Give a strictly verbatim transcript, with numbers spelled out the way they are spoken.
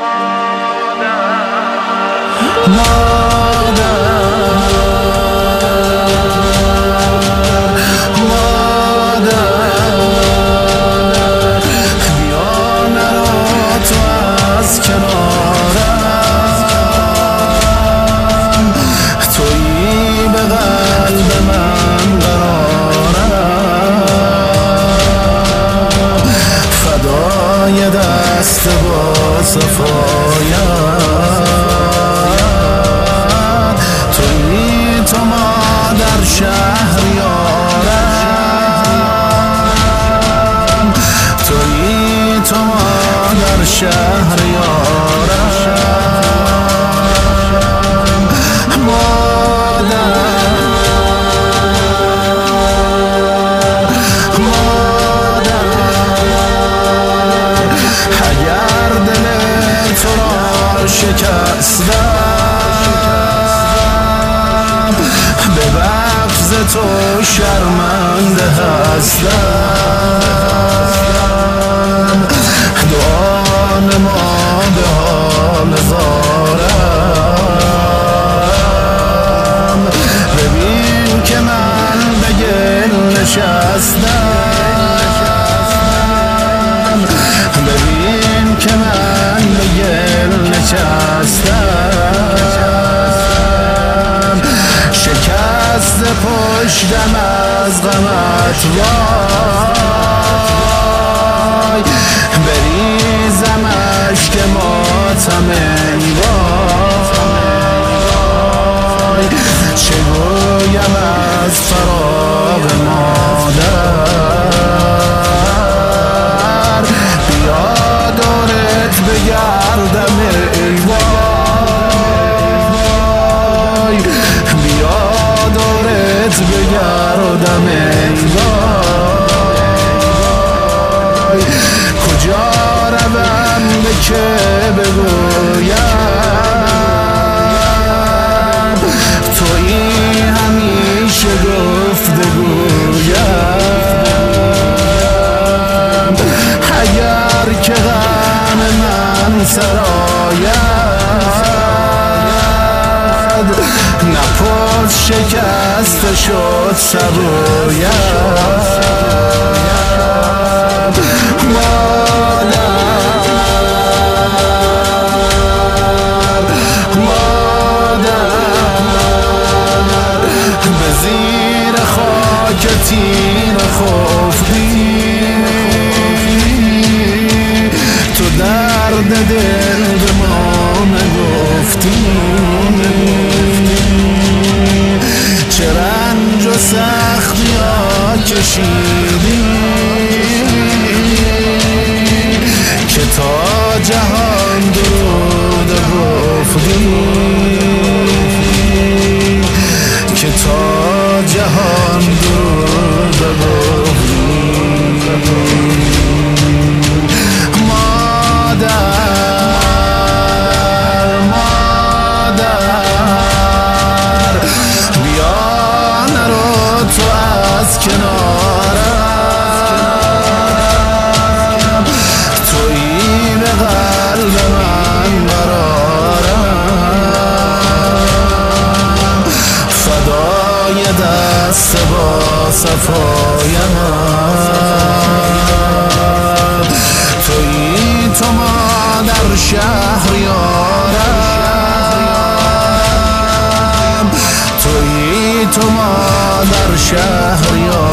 دست با صفایت تویی تو مادر شهریارم، تویی تو مادر شهریارم. مادر شکستم به بغض تو شرمنده هستم، دعا نما به حال زارم، ببین که من به گل نشستم، ببین که من به گل نشستم، شکست پشتم از غمت وای، بریزم اشک ماتم ای وای، چه گویم از فراق مادر، بیا دورت بگردم ای وای، بیا دورت بگردم ای وای، کجا روم به که بگویم، تویی همیشه گفتگویم، اگر که غم من سراید، نپرس شکست شد سبویم. مادر مادر به زیر خاک تیر خفتی، تو درد دل به ما نگفتی، چه رنج و سختی ها کشیدی که تا جهان درود گفتی، که تا جهان درود گفتی. مادر مادر بیا نرو تو از کنارم، تویی به قلب من قرارم، فدای دست با صفایم، تویی تو مادر شهریارم، تویی تو مادر شهریارم.